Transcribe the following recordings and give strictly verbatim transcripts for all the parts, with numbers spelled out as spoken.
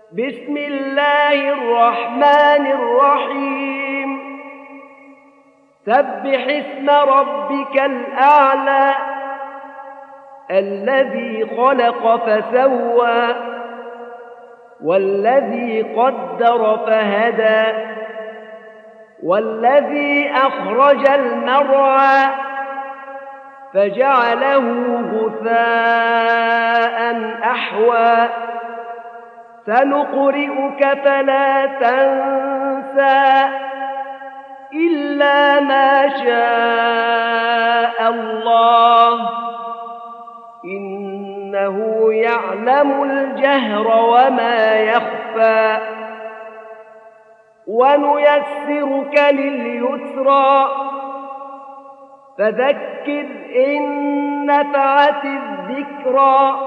بسم الله الرحمن الرحيم سبح اسم ربك الأعلى الذي خلق فسوى والذي قدر فهدى والذي أخرج المرعى فجعله غثاء أحوى سنقرئك فلا تنسى إلا ما شاء الله إنه يعلم الجهر وما يخفى ونيسرك لليسرى فذكر إن نفعت الذكرى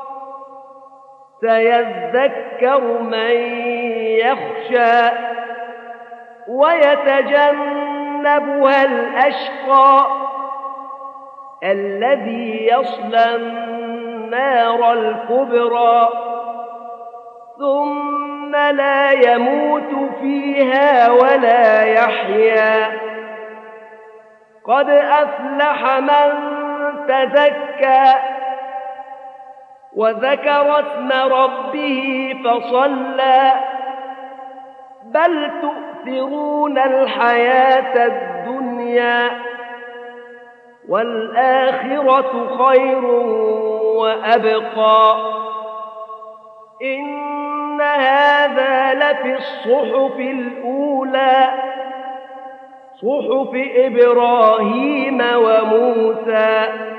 سيذكر من يخشى ويتجنبها الأشقى الذي يصلى النار الكبرى ثم لا يموت فيها ولا يحيا قد أفلح من تزكى وذكر اسم ربه فصلى بل تؤثرون الحياة الدنيا والآخرة خير وأبقى إن هذا لفي الصحف الأولى صحف إبراهيم وموسى